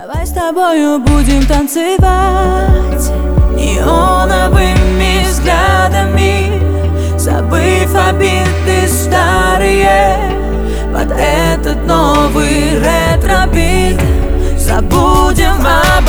Давай с тобою будем танцевать неоновыми взглядами, забыв обиды старые под этот новый ретро-бит. Забудем